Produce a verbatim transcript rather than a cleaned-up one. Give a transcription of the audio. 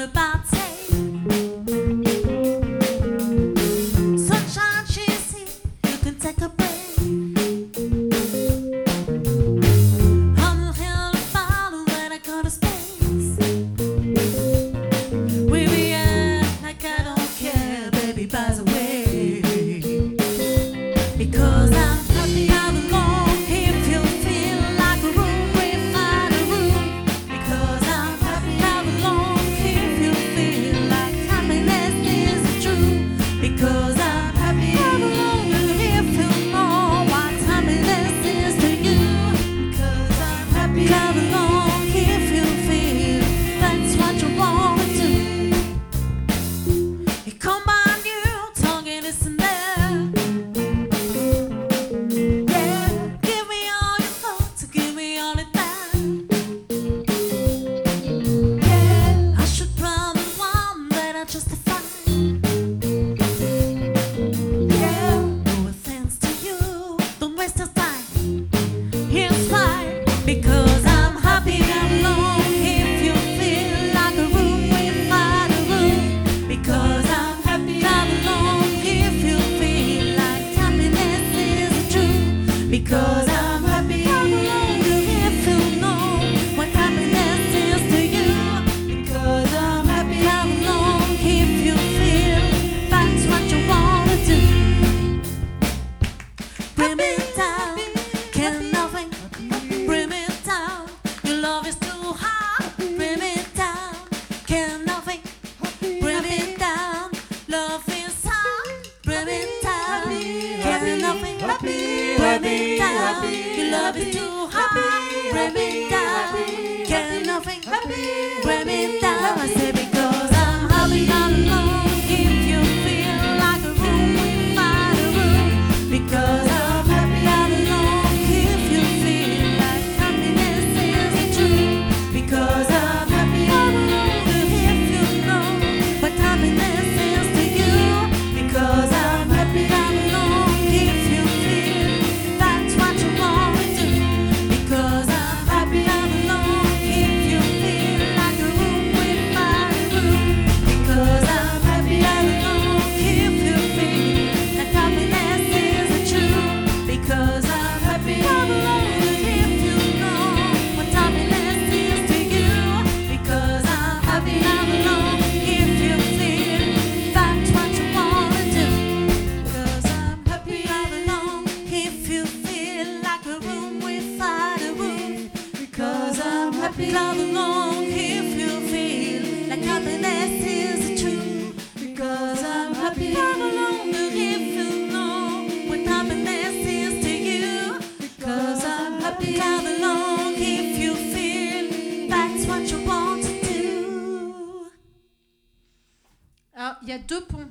a bad day. Sunshine, she's here, you can take a break. I'm a hell of a bottle when I go to space. Where we at, like I don't care, baby, by the way. Because I'm happy I'm alone. If you feel like a room without a room. Because I'm happy I'm alone. If you feel like happiness is the truth. Because I'm happy I'm alone. If you know what happiness is to you. Because I'm happy I'm alone. If you feel that's what you want to do. You come by new tongue and listen there. Because I'm happy I'm alone. If you feel like a room without a room. Because I'm happy I'm alone. If you feel like happiness is the truth. Because I'm happy I'm alone. If you know what happiness is to you. Because I'm happy I'm alone. If you feel that's what you wanna do. Bring me down, can nothing. Bring me down, your love is too hot. Bring me down, can nothing. Bring me down, love is hot. Bring me down, can nothing. Bring me down, your love is too hot. Bring me down, can nothing. Bring me down, I say because I'm happy I'm alone. If you feel like a room without a room. Because I'm happy I'm alone. If you feel like happiness is the truth. Because I'm happy I'm alone. If you know what happiness is to you. Because I'm happy I'm alone. If you feel that's what you want to do. Because I'm happy I'm alone. If you feel like a room without a room. Because I'm happy I'm alone. If you feel that happiness is the truth. Because I'm happy I'm alone. If you know what happiness is to you. Because I'm happy I'm alone. If you feel that's what you wanna do. Because I'm happy I'm alone. If you feel like a room without a roof. Because I'm happy I'm alone. If you feel like happiness is the truth. Because I'm happy I'm alone. If you know what happiness is to you. Because I'm happy I'm alone. If you feel that's what you want to do. Alors, il y a deux ponts.